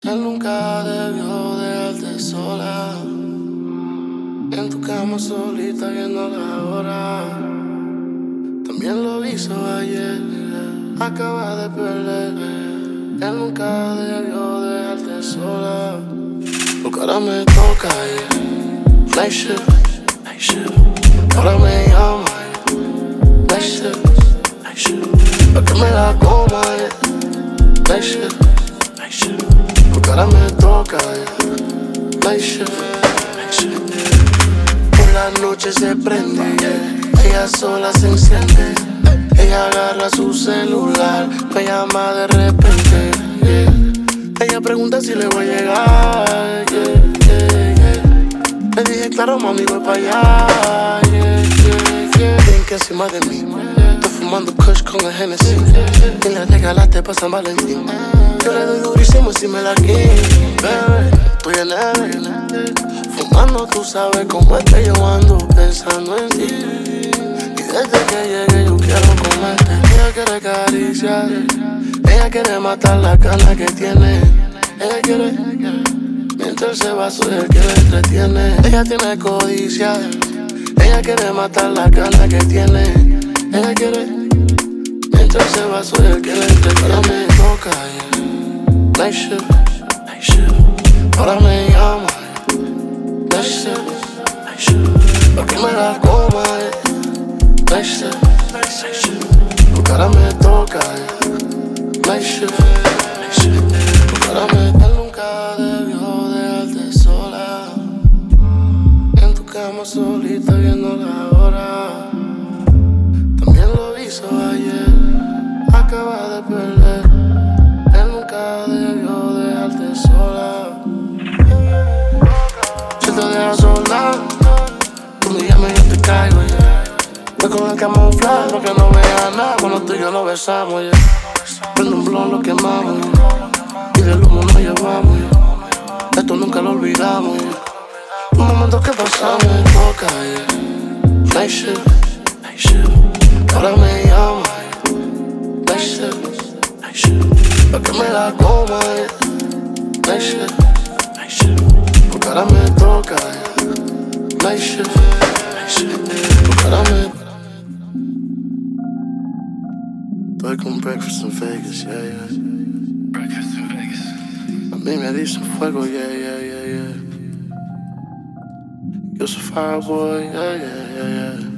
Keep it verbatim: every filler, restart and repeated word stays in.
Él nunca debió dejarte sola, en tu cama solita viendo la hora. También lo hizo ayer, acaba de perder. Él nunca debió dejarte sola, porque ahora me toca ir. Night shift, night shift. Ahora me llama, night shift, night shift. Pa' que me la coma, yeah. Night shift, night shift. Porque ahora me toca, yeah. Night shift, night shift. Por la noche se prende, yeah. Ella sola se enciende. Ella agarra su celular, me llama de repente, yeah. Ella pregunta si le voy a llegar, yeah, yeah, yeah. Le dije claro mami voy pa' allá, yeah, yeah, yeah. Ven que encima de mí estoy fumando kush con el Hennessy, y le regalaste pa' San Valentín. Yo le doy durísimo si me la quito, bebé. Estoy en él, fumando, tú sabes cómo es que yo ando pensando en ti. Desde que llegué yo quiero comerte. Ella quiere cariciar, ella quiere matar la gana que tiene. Ella quiere, mientras se va soy el que la entretiene. Ella tiene codicia, ella quiere matar la gana que tiene. Ella quiere, mientras se va soy el que la entretiene. Ahora me toca, yeah. Night shift, night shift. Ahora me llama, yeah. Night shift, night shift. Pa' que me la coma, yeah. Night shift, night shift. Porque ahora me toca, yeah. Night shift, night shift. Porque ahora me... Él nunca debió dejarte sola, en tu cama solita viendo la hora. También lo hizo ayer, acaba de perder. Él nunca debió dejarte sola. Si te dejas sola, tú me llamas y yo te caigo, yeah. Voy con el camuflaje para que no vea nada cuando tú y yo nos besamos, yeah. Prende un blon, lo quemamos, yeah. Y del humo nos llevamos, yeah. Esto nunca lo olvidamos, yeah. Un momento que pasamos en boca, yeah. Night shift, night shift. Ahora me llama, yeah. Night shift, night shift. Pa' que me la coma, yeah. Night shift, night shift. Porque ahora me toca, yeah. Night shift, night shift. Porque ahora me... Estoy con breakfast in Vegas, yeah, yeah. Breakfast in Vegas. A mí me dicen fuego, yeah, yeah, yeah, yeah. Yo soy Fireboy, yeah, yeah, yeah, yeah.